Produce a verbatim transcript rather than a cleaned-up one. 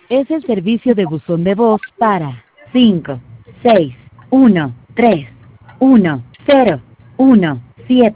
Es el servicio de buzón de voz para cinco seis uno tres uno cero uno siete.